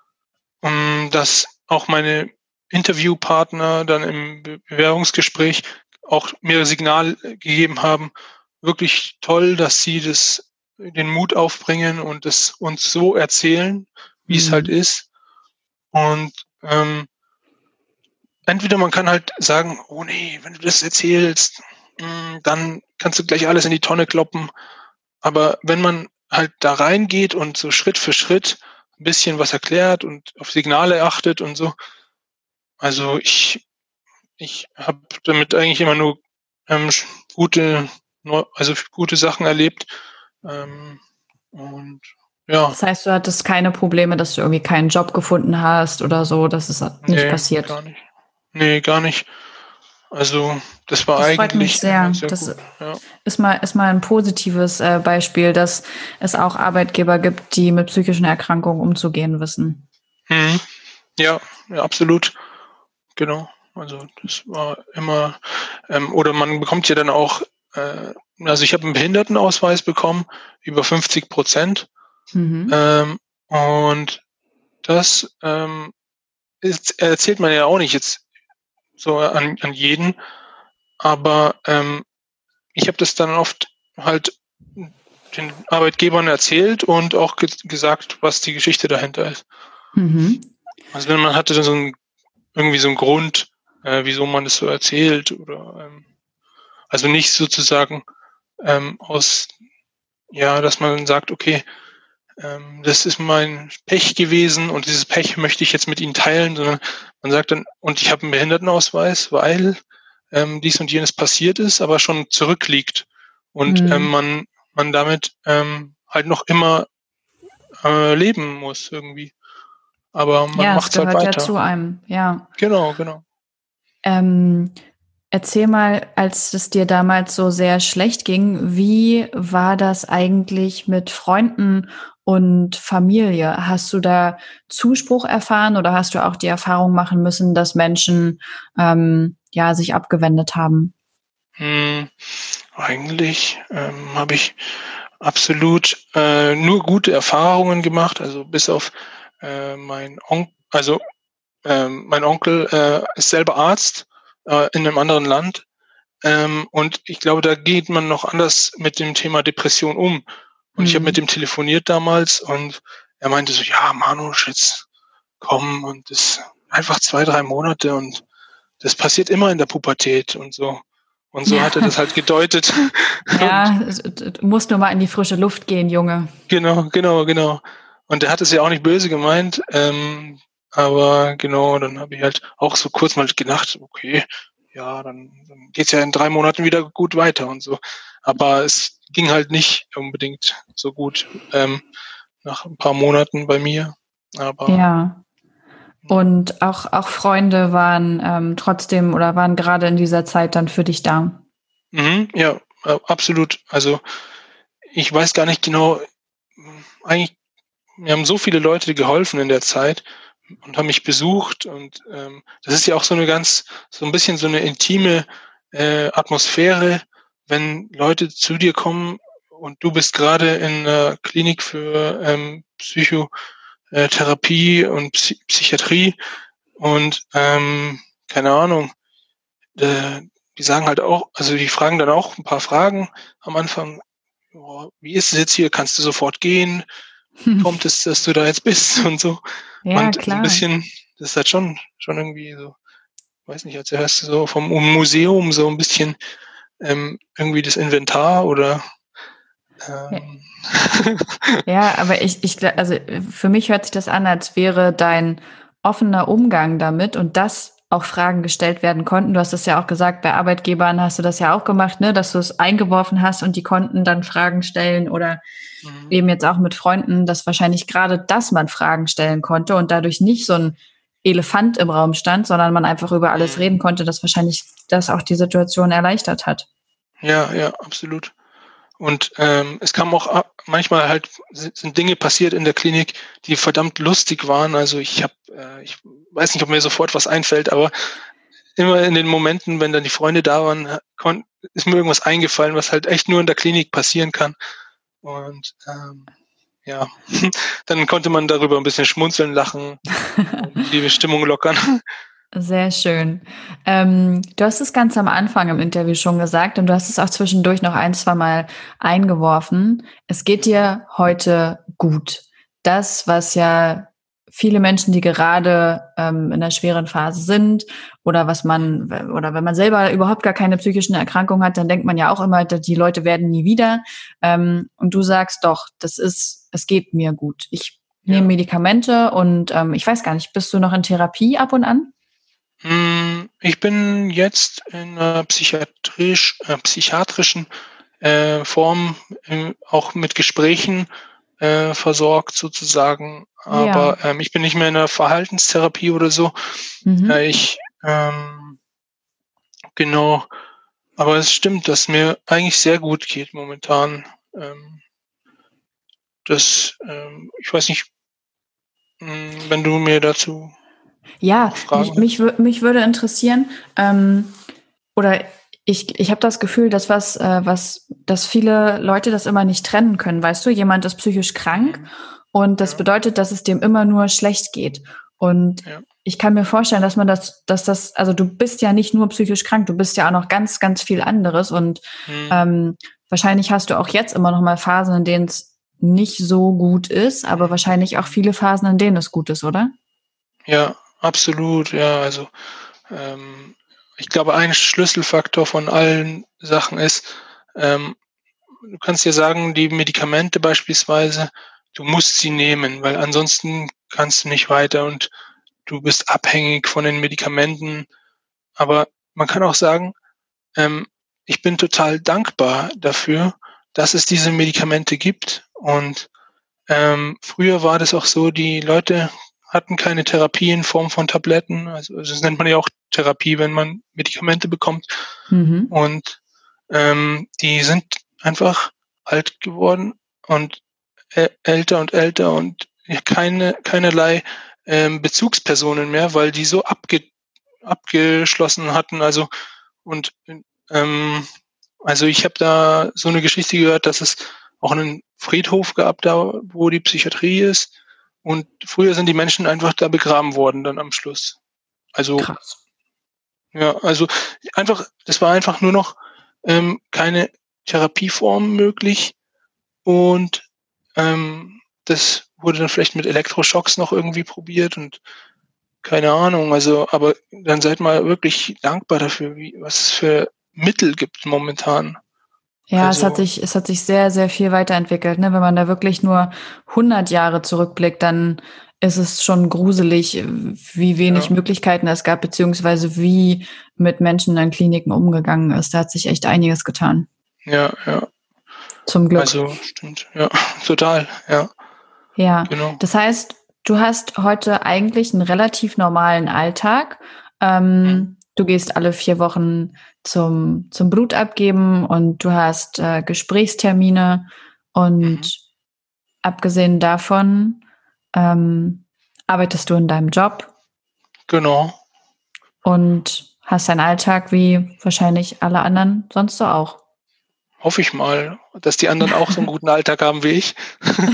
um, dass auch meine Interviewpartner dann im Bewerbungsgespräch auch mir Signal gegeben haben, wirklich toll, dass sie das, den Mut aufbringen und es uns so erzählen, wie es halt Hm. ist. Und ähm, entweder man kann halt sagen, oh nee, wenn du das erzählst, mh, dann kannst du gleich alles in die Tonne kloppen. Aber wenn man halt da reingeht und so Schritt für Schritt ein bisschen was erklärt und auf Signale achtet und so, also ich, ich habe damit eigentlich immer nur ähm, gute, also gute Sachen erlebt. Ähm, und ja, Das heißt, du hattest keine Probleme, dass du irgendwie keinen Job gefunden hast oder so, das ist nicht nee, passiert. gar nicht. Nee, gar nicht. Also das war Das freut mich eigentlich immer sehr. sehr Das gut. Ja. ist mal, ist mal ein positives äh, Beispiel, dass es auch Arbeitgeber gibt, die mit psychischen Erkrankungen umzugehen wissen. Mhm. Ja, ja, absolut. Genau. Also das war immer, ähm, oder man bekommt ja dann auch, äh, also ich habe einen Behindertenausweis bekommen, über fünfzig Prozent. Mhm. Ähm, und das ähm, ist, erzählt man ja auch nicht jetzt so an, an jeden, aber ähm, ich habe das dann oft halt den Arbeitgebern erzählt und auch ge gesagt, was die Geschichte dahinter ist. Mhm. Also wenn man hatte dann so ein, irgendwie so einen Grund, äh, wieso man das so erzählt oder ähm, also nicht sozusagen ähm, aus, ja, dass man sagt, okay, ähm, das ist mein Pech gewesen und dieses Pech möchte ich jetzt mit Ihnen teilen, sondern man sagt dann, und ich habe einen Behindertenausweis, weil ähm, dies und jenes passiert ist, aber schon zurückliegt und ähm, Mhm. man, man damit ähm, halt noch immer äh, leben muss irgendwie. Aber man Ja, es macht's halt gehört ja weiter. zu einem, ja. Genau, genau. Ähm, erzähl mal, als es dir damals so sehr schlecht ging, wie war das eigentlich mit Freunden und Familie? Hast du da Zuspruch erfahren oder hast du auch die Erfahrung machen müssen, dass Menschen ähm, ja sich abgewendet haben? Hm, eigentlich ähm, habe ich absolut äh, nur gute Erfahrungen gemacht, also bis auf äh, mein Onkel, also ähm, mein Onkel äh, ist selber Arzt äh, in einem anderen Land. Ähm, und ich glaube, da geht man noch anders mit dem Thema Depression um. Und ich habe mit Hm. dem telefoniert damals und er meinte so, ja, Manusch, jetzt komm und das einfach zwei, drei Monate und das passiert immer in der Pubertät und so. Und so hat er das halt gedeutet. Und Ja, du musst nur mal in die frische Luft gehen, Junge. genau, genau, genau. Und er hat es ja auch nicht böse gemeint. Ähm, aber genau, dann habe ich halt auch so kurz mal gedacht, okay, ja, dann, dann geht's ja in drei Monaten wieder gut weiter und so. Aber es ging halt nicht unbedingt so gut ähm, nach ein paar Monaten bei mir. Aber Ja. ja. Und auch, auch Freunde waren ähm, trotzdem oder waren gerade in dieser Zeit dann für dich da. Mhm, ja, äh, absolut. Also ich weiß gar nicht genau, eigentlich, mir haben so viele Leute geholfen in der Zeit und haben mich besucht und ähm, das ist ja auch so eine ganz, so ein bisschen so eine intime äh, Atmosphäre, wenn Leute zu dir kommen und du bist gerade in einer Klinik für ähm, Psychotherapie und Psy Psychiatrie und ähm, keine Ahnung, äh, die sagen halt auch, also die fragen dann auch ein paar Fragen am Anfang. Oh, wie ist es jetzt hier? Kannst du sofort gehen? Wie kommt es, dass du da jetzt bist und so? Ja, Und so ein klar. bisschen, das ist halt schon, schon irgendwie so, weiß nicht, als wärst du so vom Museum so ein bisschen ähm, irgendwie das Inventar oder Ja, ähm, ja, aber ich, ich, gla- also für mich hört sich das an, als wäre dein offener Umgang damit und dass auch Fragen gestellt werden konnten. Du hast es ja auch gesagt, bei Arbeitgebern hast du das ja auch gemacht, ne, dass du es eingeworfen hast und die konnten dann Fragen stellen oder mhm. eben jetzt auch mit Freunden, dass wahrscheinlich gerade, dass man Fragen stellen konnte und dadurch nicht so ein Elefant im Raum stand, sondern man einfach über alles Mhm. reden konnte, dass wahrscheinlich das auch die Situation erleichtert hat. Ja, ja, absolut. Und ähm, es kam auch ab, manchmal halt sind Dinge passiert in der Klinik, die verdammt lustig waren. Also ich habe, äh, ich weiß nicht, ob mir sofort was einfällt, aber immer in den Momenten, wenn dann die Freunde da waren, kon- ist mir irgendwas eingefallen, was halt echt nur in der Klinik passieren kann. Und ähm, ja, dann konnte man darüber ein bisschen schmunzeln, lachen und die Stimmung lockern. Sehr schön. Ähm, du hast es ganz am Anfang im Interview schon gesagt und du hast es auch zwischendurch noch ein, zwei Mal eingeworfen. Es geht dir heute gut. Das, was ja viele Menschen, die gerade ähm, in einer schweren Phase sind oder was man, oder wenn man selber überhaupt gar keine psychischen Erkrankungen hat, dann denkt man ja auch immer, die Leute werden nie wieder. Ähm, und du sagst doch, das ist, es geht mir gut. Ich nehme Ja. Medikamente und ähm, ich weiß gar nicht, bist du noch in Therapie ab und an? Hm, ich bin jetzt in 'ner psychiatrisch äh, psychiatrischen, äh, Form, äh, auch mit Gesprächen, äh, versorgt sozusagen. Ja. Aber, ähm, ich bin nicht mehr in 'ner Verhaltenstherapie oder so. Äh, Mhm. ich, ähm genau, aber es stimmt, dass mir eigentlich sehr gut geht momentan. Ähm, das, ähm ich weiß nicht, hm, wenn du mir dazu Ja, noch mich Fragen mich hättest? wür mich würde interessieren, ähm, oder ich ich habe das Gefühl, dass was äh, was dass viele Leute das immer nicht trennen können, weißt du? Jemand ist psychisch krank Mhm. und das Ja, bedeutet, dass es dem immer nur schlecht geht. Und ja. ich kann mir vorstellen, dass man das dass das also, du bist ja nicht nur psychisch krank, du bist ja auch noch ganz, ganz viel anderes und, Mhm. ähm, wahrscheinlich hast du auch jetzt immer noch mal Phasen, in denen es nicht so gut ist, aber Mhm. wahrscheinlich auch Mhm. viele Phasen, in denen es gut ist, oder? Ja, absolut, ja. Also, ähm, ich glaube, ein Schlüsselfaktor von allen Sachen ist, ähm, du kannst dir sagen, die Medikamente beispielsweise, du musst sie nehmen, weil ansonsten kannst du nicht weiter und du bist abhängig von den Medikamenten. Aber man kann auch sagen, ähm, ich bin total dankbar dafür, dass es diese Medikamente gibt. Und ähm, früher war das auch so, die Leute hatten keine Therapie in Form von Tabletten. Also, also das nennt man ja auch Therapie, wenn man Medikamente bekommt. Mhm. Und ähm, die sind einfach alt geworden und ä- älter und älter und keine, keinerlei ähm, Bezugspersonen mehr, weil die so abge abgeschlossen hatten. Also und Ähm, also ich habe da so eine Geschichte gehört, dass es auch einen Friedhof gab, da wo die Psychiatrie ist. Und früher sind die Menschen einfach da begraben worden dann am Schluss. Also Krass. ja, also einfach, das war einfach nur noch ähm, keine Therapieform möglich und ähm, das wurde dann vielleicht mit Elektroschocks noch irgendwie probiert und keine Ahnung, also aber dann seid mal wirklich dankbar dafür, wie was es für Mittel gibt momentan. Ja, es hat Also sich, es hat sich sehr, sehr viel weiterentwickelt, ne? Wenn man da wirklich nur hundert Jahre zurückblickt, dann ist es schon gruselig, äh, wie wenig ja, Möglichkeiten es gab, beziehungsweise wie mit Menschen in Kliniken umgegangen ist. Da hat sich echt einiges getan. ja, ja. Zum Glück. Also stimmt, ja, total, ja, Ja, genau. das heißt, du hast heute eigentlich einen relativ normalen Alltag. Mhm. Ähm, du gehst alle vier Wochen zum, zum Blutabgeben und du hast äh, Gesprächstermine Mhm. und abgesehen davon ähm, arbeitest du in deinem Job Genau. und hast deinen Alltag wie wahrscheinlich alle anderen sonst so auch. Hoffe ich mal, dass die anderen auch so einen guten Alltag haben wie ich.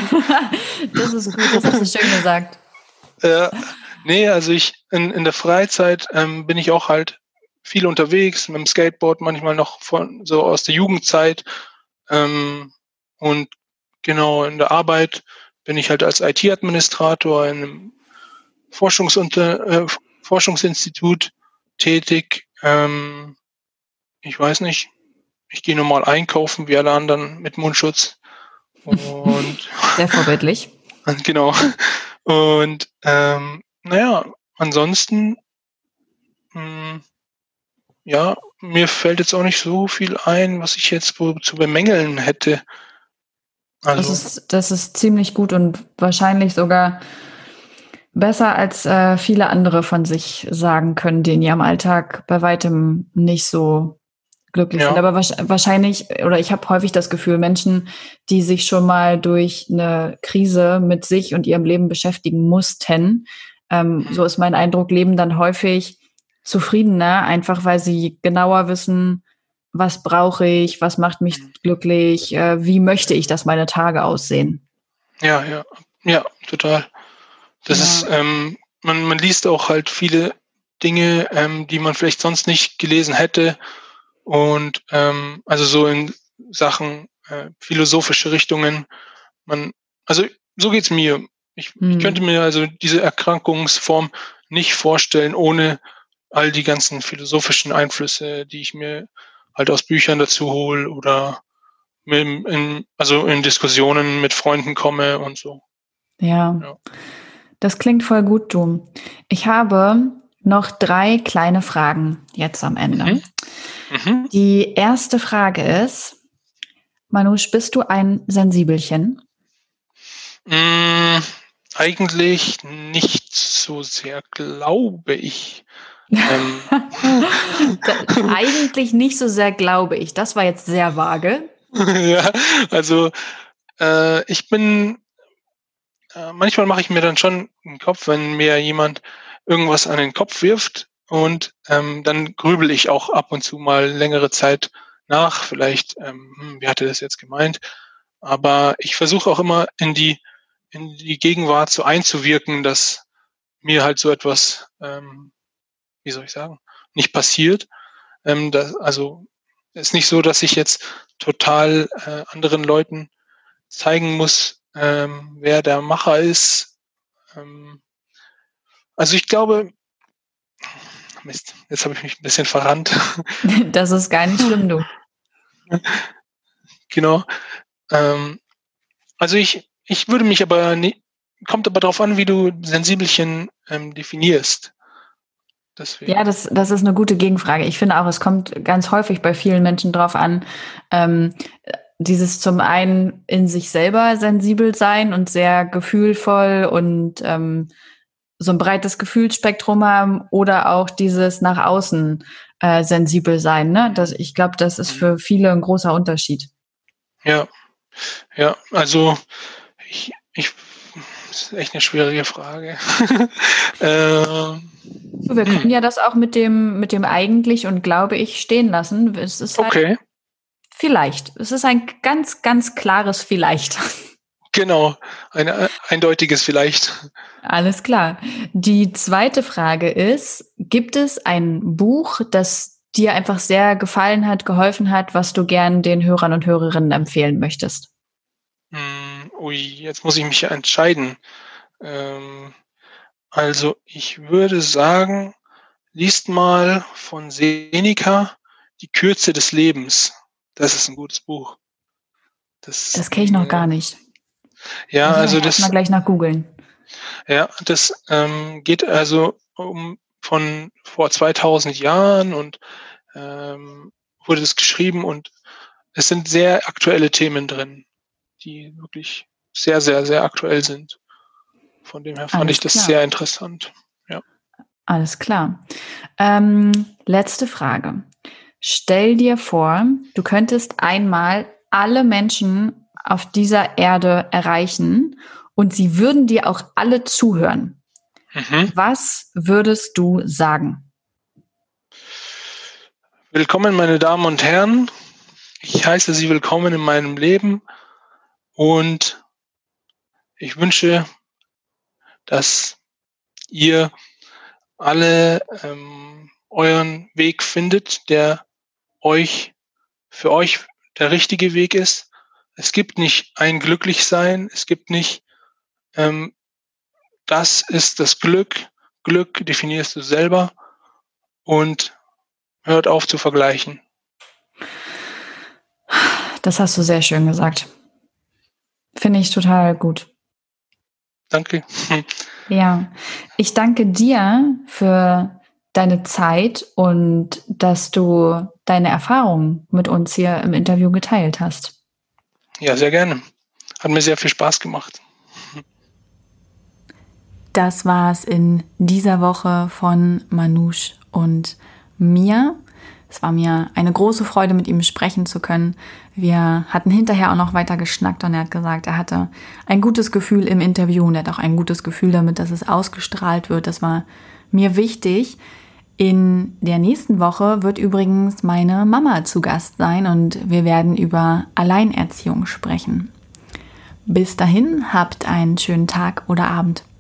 Das ist gut, das hast du schön gesagt. Ja, ne, also ich in in der Freizeit, ähm, bin ich auch halt viel unterwegs mit dem Skateboard, manchmal noch von so aus der Jugendzeit. Ähm, und genau, in der Arbeit bin ich halt als I T-Administrator in 'nem Forschungsunter äh, Forschungsinstitut tätig. Ähm, ich weiß nicht, ich gehe normal einkaufen wie alle anderen mit Mundschutz und Sehr vorbildlich. genau. Und, ähm, na ja, ansonsten, hm, ja, mir fällt jetzt auch nicht so viel ein, was ich jetzt wo zu bemängeln hätte. Das Also, ist, das ist ziemlich gut und wahrscheinlich sogar besser, als äh, viele andere von sich sagen können, die in ihrem Alltag bei weitem nicht so glücklich sind. ja, Aber wahrscheinlich, oder ich habe häufig das Gefühl, Menschen, die sich schon mal durch eine Krise mit sich und ihrem Leben beschäftigen mussten, ähm, mhm, so ist mein Eindruck, leben dann häufig zufriedener, einfach weil sie genauer wissen, was brauche ich, was macht mich mhm, glücklich, äh, wie möchte ich, dass meine Tage aussehen. ja, ja, ja, total. Das ist, Ja. ähm man man liest auch halt viele Dinge, ähm, die man vielleicht sonst nicht gelesen hätte und, ähm also, so in Sachen, äh, philosophische Richtungen. Man also, so geht's mir. Ich ich könnte Hm. mir also diese Erkrankungsform nicht vorstellen ohne all die ganzen philosophischen Einflüsse, die ich mir halt aus Büchern dazu hole oder mit in also, in Diskussionen mit Freunden komme und so, Ja, ja. das klingt voll gut, du. Ich habe noch drei kleine Fragen jetzt am Ende. Mhm, mhm. Die erste Frage ist, Manoush, bist du ein Sensibelchen? Hm, eigentlich nicht so sehr, glaube ich. Ähm, Da, eigentlich nicht so sehr, glaube ich. Das war jetzt sehr vage. ja, also, äh, ich bin äh, manchmal mache ich mir dann schon 'n Kopf, wenn mir jemand irgendwas an den Kopf wirft und, ähm, dann grübele ich auch ab und zu mal längere Zeit nach, vielleicht, ähm, hm, wie hat er das jetzt gemeint? Aber ich versuche auch immer in die in die Gegenwart so einzuwirken, dass mir halt so etwas, ähm, wie soll ich sagen, nicht passiert. Ähm, da also, ist nicht so, dass ich jetzt total, äh, anderen Leuten zeigen muss, ähm, wer der Macher ist. Ähm, also, ich glaube Mist, jetzt habe ich mich 'n bisschen verrannt. Das ist gar nicht schlimm, du. Genau. Ähm, also, ich ich würde mich aber nie kommt aber drauf an, wie du Sensibelchen, ähm, definierst. Ja, Deswegen. das, das ist eine gute Gegenfrage. Ich finde auch, es kommt ganz häufig bei vielen Menschen drauf an, ähm, dieses zum einen in sich selber sensibel sein und sehr gefühlvoll und ähm, so ein breites Gefühlsspektrum haben oder auch dieses nach außen äh, sensibel sein. Ne? Mhm, Das, ich glaube, das ist mhm. für viele ein großer Unterschied. Ja, ja, also, ich ich das ist echt 'ne schwierige Frage. Ähm So, wir können ja das auch mit dem, mit dem eigentlich und glaube ich stehen lassen. Es ist halt Okay. vielleicht. Es ist ein ganz, ganz klares Vielleicht. Genau, ein äh, eindeutiges Vielleicht. Alles klar. Die zweite Frage ist, gibt es ein Buch, das dir einfach sehr gefallen hat, geholfen hat, was du gern den Hörern und Hörerinnen empfehlen möchtest? Hm, ui, jetzt muss ich mich ja entscheiden. Ähm, also ich würde sagen, liest mal von Seneca Die Kürze des Lebens. Das ist ein gutes Buch. Das, Das kenne ich noch gar äh, nicht. ja, Muss ich also erst mal das, gleich nach googeln. ja, das ähm, geht also um von vor zweitausend Jahren und ähm, wurde das geschrieben und es sind sehr aktuelle Themen drin, die wirklich sehr, sehr, sehr aktuell sind. Von dem her fand Alles ich das klar. sehr interessant. Ja. Alles klar. Ähm, letzte Frage. Stell dir vor, du könntest einmal alle Menschen auf dieser Erde erreichen und sie würden dir auch alle zuhören. Mhm. Was würdest du sagen? Willkommen, meine Damen und Herren. Ich heiße Sie willkommen in meinem Leben und ich wünsche, dass ihr alle ähm, euren Weg findet, der euch für euch der richtige Weg ist. Es gibt nicht ein Glücklichsein, es gibt nicht, ähm, das ist das Glück. Glück definierst du selber und hört auf zu vergleichen. Das hast du sehr schön gesagt. Finde ich total gut. Danke. Ja, ich danke dir für deine Zeit und dass du deine Erfahrungen mit uns hier im Interview geteilt hast. Ja, sehr gerne. Hat mir sehr viel Spaß gemacht. Das war's in dieser Woche von Manoush und mir. Es war mir eine große Freude, mit ihm sprechen zu können. Wir hatten hinterher auch noch weiter geschnackt und er hat gesagt, er hatte ein gutes Gefühl im Interview und er hat auch ein gutes Gefühl damit, dass es ausgestrahlt wird. Das war mir wichtig. In der nächsten Woche wird übrigens meine Mama zu Gast sein und wir werden über Alleinerziehung sprechen. Bis dahin, habt einen schönen Tag oder Abend.